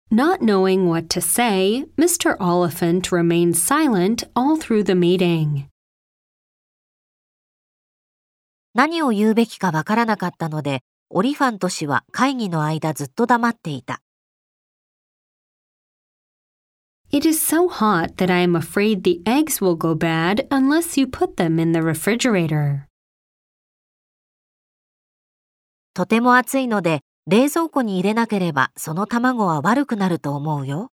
Not knowing what to say, Mr. Oliphant remained silent all through the meeting. 何を言うべきかわからなかったので、オリファント氏は会議の間ずっと黙っていた。 It is so hot that I am afraid the eggs will go bad unless you put them in the refrigerator. とても暑いので、冷蔵庫に入れなければその卵は悪くなると思うよ。